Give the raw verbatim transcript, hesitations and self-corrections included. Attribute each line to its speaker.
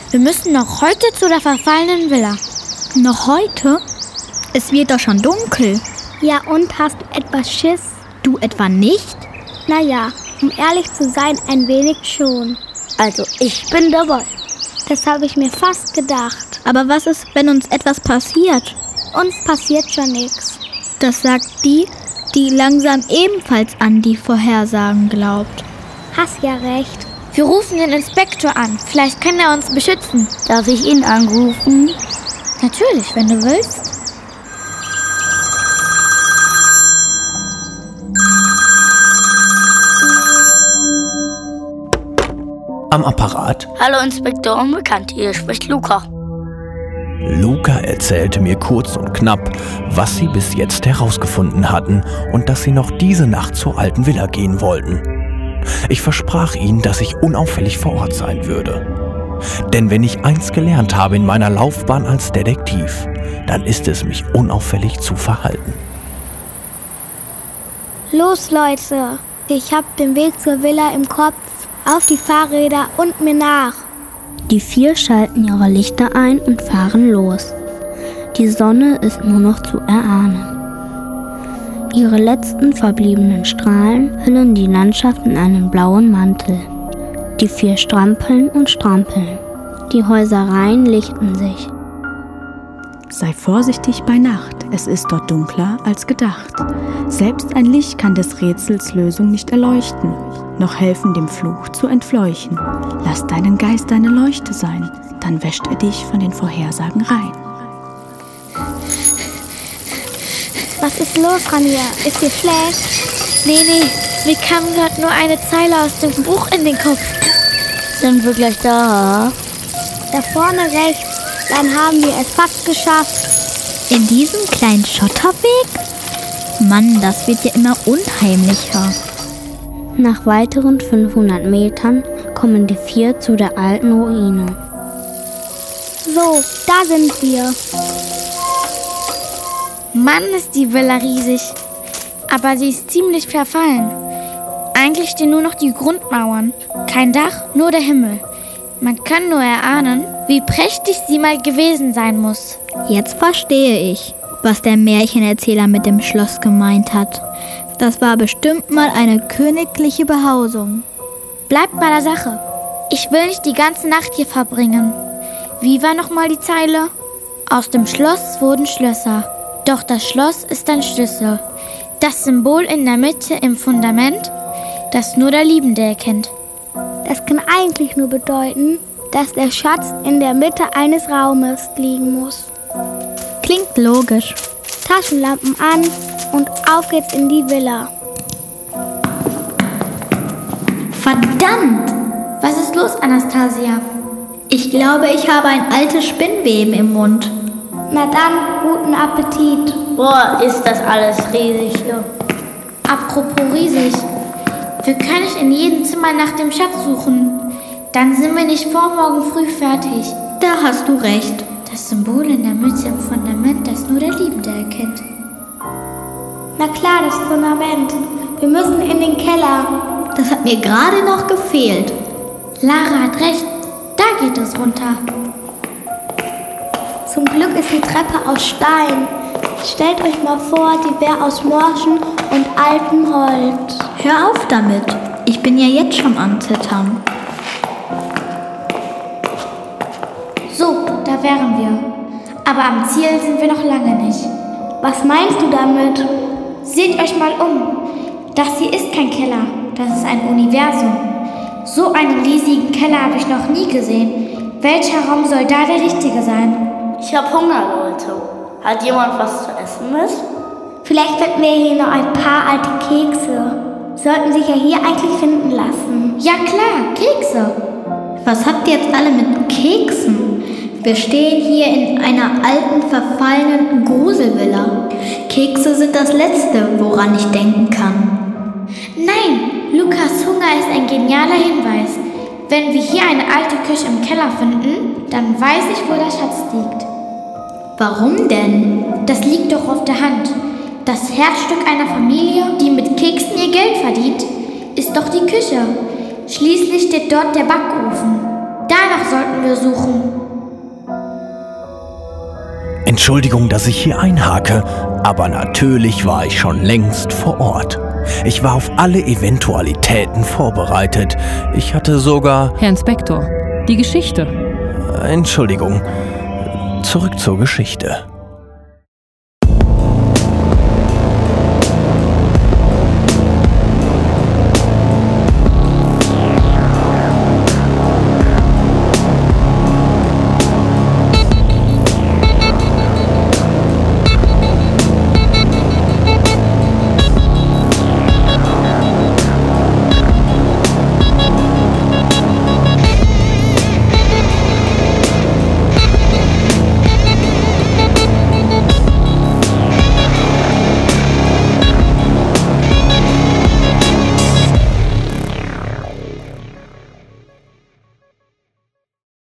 Speaker 1: Wir müssen noch heute zu der verfallenen Villa.
Speaker 2: Noch heute? Es wird doch schon dunkel.
Speaker 3: Ja, und hast du etwas Schiss?
Speaker 2: Du etwa nicht?
Speaker 3: Naja, um ehrlich zu sein, ein wenig schon.
Speaker 4: Also, ich bin dabei.
Speaker 3: Das habe ich mir fast gedacht.
Speaker 2: Aber was ist, wenn uns etwas passiert?
Speaker 3: Uns passiert schon nichts.
Speaker 2: Das sagt die, die langsam ebenfalls an die Vorhersagen glaubt.
Speaker 3: Hast ja recht.
Speaker 1: Wir rufen den Inspektor an. Vielleicht kann er uns beschützen.
Speaker 4: Darf ich ihn anrufen?
Speaker 1: Natürlich, wenn du willst.
Speaker 5: Am Apparat.
Speaker 4: Hallo Inspektor Unbekannt, hier spricht Luca.
Speaker 5: Luca erzählte mir kurz und knapp, was sie bis jetzt herausgefunden hatten und dass sie noch diese Nacht zur alten Villa gehen wollten. Ich versprach ihnen, dass ich unauffällig vor Ort sein würde. Denn wenn ich eins gelernt habe in meiner Laufbahn als Detektiv, dann ist es, mich unauffällig zu verhalten.
Speaker 3: Los, Leute. Ich hab den Weg zur Villa im Kopf. Auf die Fahrräder und mir nach.
Speaker 6: Die vier schalten ihre Lichter ein und fahren los. Die Sonne ist nur noch zu erahnen. Ihre letzten verbliebenen Strahlen hüllen die Landschaft in einen blauen Mantel. Die vier strampeln und strampeln. Die Häusereien lichten sich.
Speaker 7: Sei vorsichtig bei Nacht, es ist dort dunkler als gedacht. Selbst ein Licht kann des Rätsels Lösung nicht erleuchten, noch helfen dem Fluch zu entfleuchen. Lass deinen Geist deine Leuchte sein, dann wäscht er dich von den Vorhersagen rein.
Speaker 3: Was ist los, Rania? Ist dir schlecht?
Speaker 1: Nee, nee, mir kam gerade nur eine Zeile aus dem Buch in den Kopf.
Speaker 4: Sind wir gleich da?
Speaker 3: Da vorne rechts, dann haben wir es fast geschafft.
Speaker 2: In diesem kleinen Schotterweg? Mann, das wird ja immer unheimlicher.
Speaker 6: Nach weiteren fünfhundert Metern kommen die vier zu der alten Ruine.
Speaker 3: So, da sind wir.
Speaker 1: Mann, ist die Villa riesig. Aber sie ist ziemlich verfallen. Eigentlich stehen nur noch die Grundmauern. Kein Dach, nur der Himmel. Man kann nur erahnen, wie prächtig sie mal gewesen sein muss.
Speaker 2: Jetzt verstehe ich, was der Märchenerzähler mit dem Schloss gemeint hat. Das war bestimmt mal eine königliche Behausung.
Speaker 1: Bleibt bei der Sache. Ich will nicht die ganze Nacht hier verbringen. Wie war nochmal die Zeile? Aus dem Schloss wurden Schlösser. Doch das Schloss ist ein Schlüssel. Das Symbol in der Mitte im Fundament, das nur der Liebende erkennt.
Speaker 3: Das kann eigentlich nur bedeuten, dass der Schatz in der Mitte eines Raumes liegen muss.
Speaker 2: Klingt logisch.
Speaker 3: Taschenlampen an und auf geht's in die Villa.
Speaker 2: Verdammt!
Speaker 1: Was ist los, Anastasia?
Speaker 2: Ich glaube, ich habe ein altes Spinnweben im Mund.
Speaker 3: Na dann, guten Appetit.
Speaker 4: Boah, ist das alles riesig hier.
Speaker 1: Apropos riesig. Wir können nicht in jedem Zimmer nach dem Schatz suchen. Dann sind wir nicht vor morgen früh fertig.
Speaker 2: Da hast du recht.
Speaker 1: Das Symbol in der Mitte im Fundament, das nur der Liebende erkennt.
Speaker 3: Na klar, das Fundament. Wir müssen in den Keller.
Speaker 2: Das hat mir gerade noch gefehlt.
Speaker 1: Lara hat recht. Da geht es runter.
Speaker 3: Zum Glück ist die Treppe aus Stein. Stellt euch mal vor, die wäre aus morschem und altem Holz.
Speaker 2: Hör auf damit. Ich bin ja jetzt schon am Zittern.
Speaker 1: So, da wären wir. Aber am Ziel sind wir noch lange nicht.
Speaker 3: Was meinst du damit?
Speaker 1: Seht euch mal um. Das hier ist kein Keller. Das ist ein Universum. So einen riesigen Keller habe ich noch nie gesehen. Welcher Raum soll da der richtige sein?
Speaker 4: Ich hab Hunger, Leute. Hat jemand was zu essen mit?
Speaker 3: Vielleicht finden wir hier noch ein paar alte Kekse. Sollten sich ja hier eigentlich finden lassen.
Speaker 1: Ja klar, Kekse.
Speaker 2: Was habt ihr jetzt alle mit Keksen? Wir stehen hier in einer alten, verfallenen Gruselvilla. Kekse sind das Letzte, woran ich denken kann.
Speaker 1: Nein, Lukas Hunger ist ein genialer Hinweis. Wenn wir hier eine alte Küche im Keller finden, dann weiß ich, wo der Schatz liegt.
Speaker 2: Warum denn?
Speaker 1: Das liegt doch auf der Hand. Das Herzstück einer Familie, die mit Keksen ihr Geld verdient, ist doch die Küche. Schließlich steht dort der Backofen. Danach sollten wir suchen.
Speaker 5: Entschuldigung, dass ich hier einhake, aber natürlich war ich schon längst vor Ort. Ich war auf alle Eventualitäten vorbereitet. Ich hatte sogar...
Speaker 8: Herr Inspektor, die Geschichte.
Speaker 5: Entschuldigung. Zurück zur Geschichte.